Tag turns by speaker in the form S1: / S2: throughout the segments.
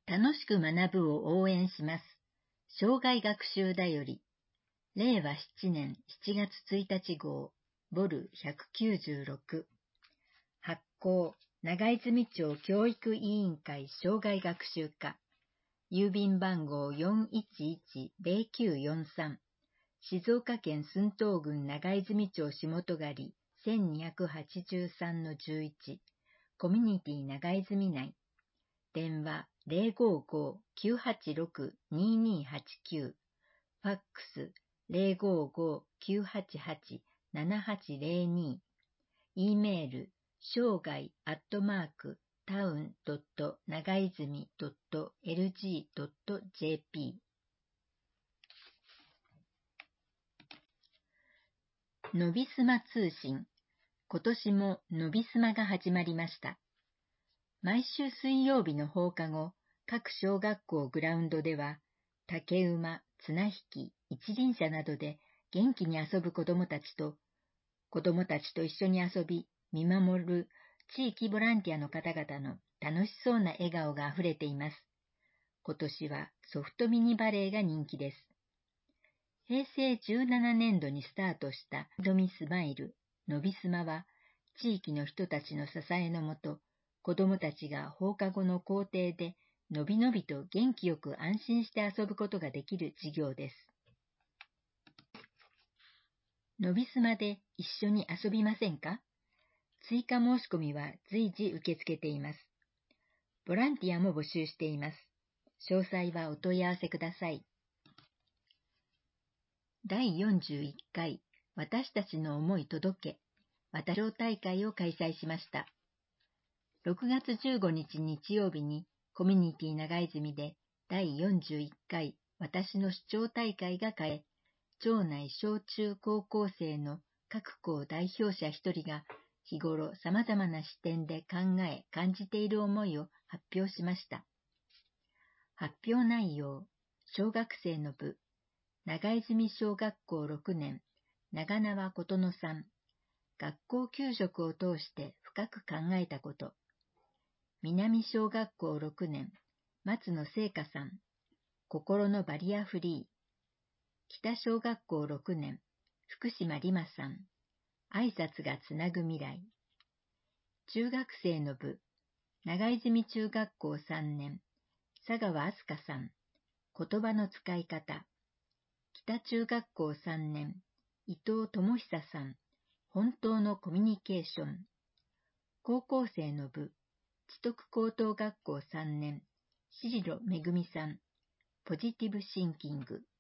S1: 楽しく学ぶを応援します。生涯学習だより。令和7年7月1日号、ボル196。発行、長泉町教育委員会生涯学習課。郵便番号411-0943。静岡県駿東郡長泉町下戸狩1283-11。コミュニティ長泉内。電話055-986-2289。ファックス055-988-7802。e メール生涯@town.長泉.lg.jp。 のびすま通信。今年ものびすまが始まりました。毎週水曜日の放課後、各小学校グラウンドでは、竹馬、綱引き、一輪車などで元気に遊ぶ子供たちと一緒に遊び、見守る地域ボランティアの方々の楽しそうな笑顔があふれています。今年はソフトミニバレーが人気です。平成17年度にスタートしたのびスマイル、のびすまは、地域の人たちの支えのもと、子供たちが放課後の校庭でのびのびと元気よく安心して遊ぶことができる授業です。のびすまで一緒に遊びませんか？追加申し込みは随時受け付けています。ボランティアも募集しています。詳細はお問い合わせください。第41回私たちの思い届け、私小大会を開催しました。6月15日日曜日にコミュニティ長泉で第41回私の主張大会が開催。町内小中高校生の各校代表者一人が日頃様々な視点で考え感じている思いを発表しました。発表内容、小学生の部、長泉小学校6年、長縄琴乃さん、学校給食を通して深く考えたこと。南小学校6年、松野聖華さん、心のバリアフリー。北小学校6年、福島里馬さん、挨拶がつなぐ未来。中学生の部、長泉中学校3年、佐川明日香さん、言葉の使い方。北中学校3年、伊藤智久さん、本当のコミュニケーション。高校生の部、知徳高等学校3年、シロめぐみさん、ポジティブシンキング。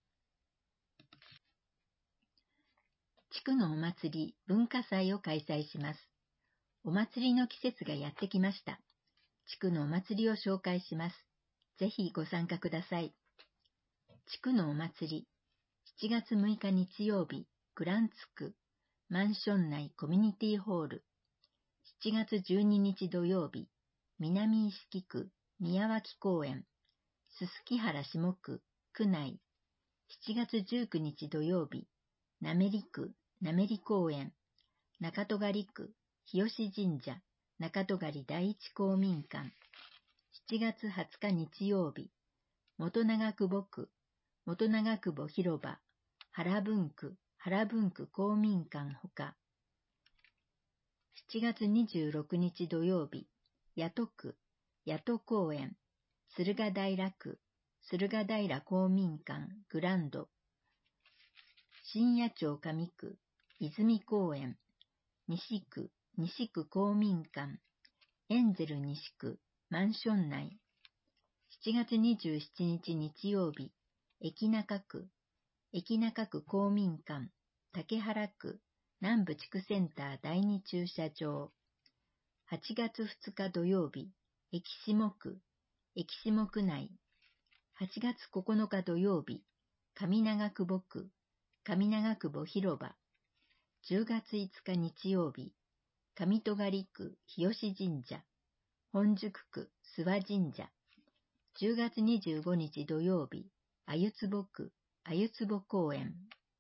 S1: 地区のお祭り、文化祭を開催します。お祭りの季節がやってきました。地区のお祭りを紹介します。ぜひご参加ください。地区のお祭り、7月6日日曜日、グランツク、マンション内コミュニティホール。7月12日土曜日、南石木区、宮脇公園、すすき原下区、区内。7月19日土曜日、なめり区、なめり公園、中戸狩区、日吉神社、中戸狩第一公民館。7月20日日曜日、元長久保区、元長久保広場、原分区公民館ほか。7月26日土曜日、八戸区、八戸公園、駿河平区、駿河平公民館グランド。新野町上区、泉公園、西区公民館、エンゼル西区、マンション内。7月27日日曜日、駅中区公民館、竹原区、南部地区センター第2駐車場。8月2日土曜日、駅下区内。8月9日土曜日、上長久保区、上長久保広場。10月5日日曜日、上戸狩区日吉神社、本宿区諏訪神社。10月25日土曜日、鮎坪区鮎坪公園。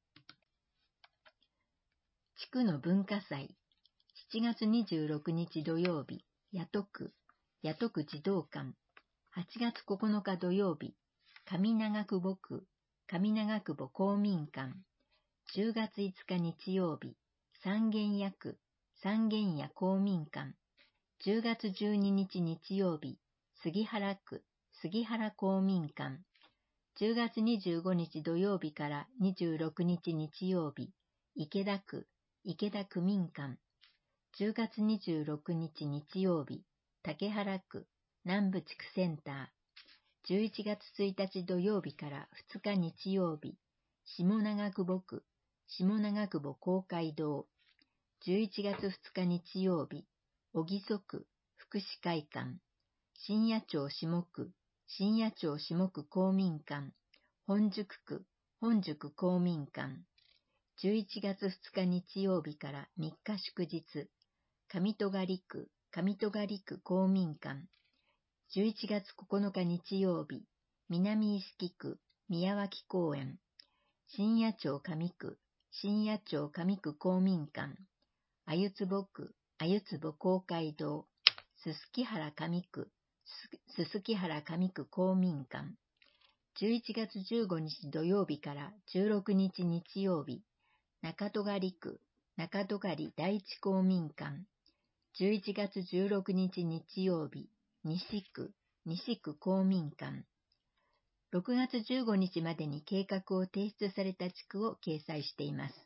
S1: 地区の文化祭、7月26日土曜日、八戸区児童館。 8月9日土曜日、上長久保区、上長久保公民館。10月5日日曜日、三軒屋区、三軒屋公民館。10月12日日曜日、杉原区、杉原公民館。10月25日土曜日から26日日曜日、池田区、池田区民館。10月26日日曜日、竹原区、南部地区センター。11月1日土曜日から2日日曜日、下長久保区、下長久保公会堂。11月2日日曜日、小木曽区、福祉会館。新野町下区、新野町下区公民館。本宿区、本宿公民館。11月2日日曜日から3日祝日、上戸狩区、上戸狩区公民館。11月9日日曜日、南石木区、宮脇公園。新野町上区、新野町上区公民館。鮎坪区、鮎坪公会堂。すすき原上区、すすき原上区公民館。11月15日土曜日から16日日曜日、中戸狩区、中戸狩第一公民館。11月16日日曜日、西区、西区公民館。6月15日までに計画を提出された地区を掲載しています。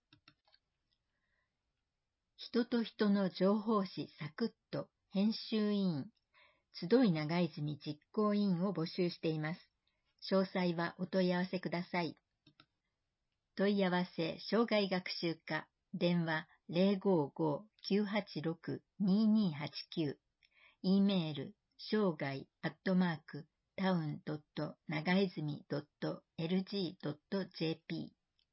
S1: 人と人の情報誌サクッと編集委員、集い長泉実行委員を募集しています。詳細はお問い合わせください。問い合わせ障害学習課、電話 055-986-2289、E メール、障害@town.長泉.lg.jp。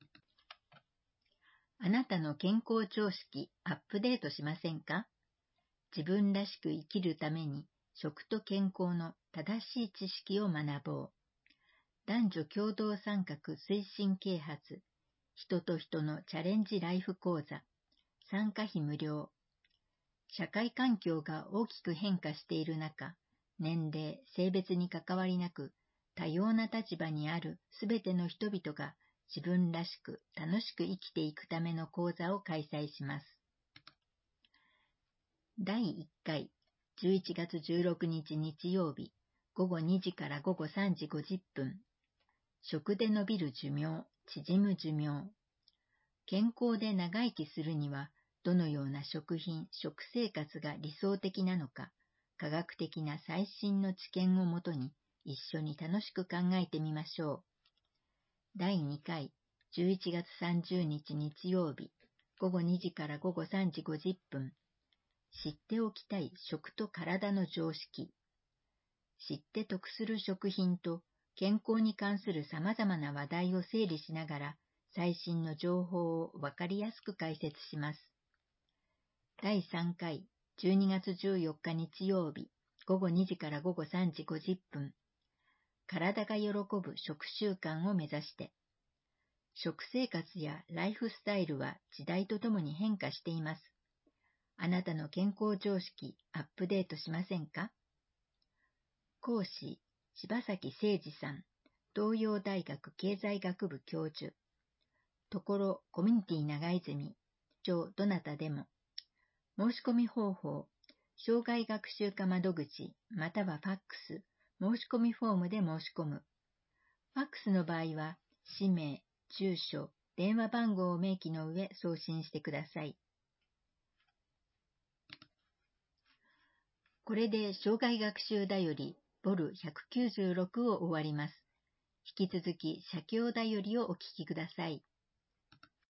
S1: あなたの健康常識アップデートしませんか？自分らしく生きるために食と健康の正しい知識を学ぼう。男女共同参画推進啓発、人と人のチャレンジライフ講座、参加費無料。社会環境が大きく変化している中、年齢、性別に関わりなく、多様な立場にあるすべての人々が自分らしく楽しく生きていくための講座を開催します。第1回、11月16日日曜日、午後2時から午後3時50分。食で伸びる寿命、縮む寿命。健康で長生きするには、どのような食品、食生活が理想的なのか、科学的な最新の知見をもとに、一緒に楽しく考えてみましょう。第2回、11月30日日曜日、午後2時から午後3時50分。知っておきたい食と体の常識。知って得する食品と健康に関する様々な話題を整理しながら、最新の情報をわかりやすく解説します。第3回、12月14日日曜日、午後2時から午後3時50分。体が喜ぶ食習慣を目指して。食生活やライフスタイルは時代とともに変化しています。あなたの健康常識アップデートしませんか？講師、柴崎誠二さん、東洋大学経済学部教授。ところコミュニティ長泉、長どなたでも。申し込み方法、障害学習課窓口、またはファックス、申し込みフォームで申し込む。ファックスの場合は、氏名、住所、電話番号を明記の上送信してください。これで障害学習だよりボル196を終わります。引き続き写経だよりをお聞きください。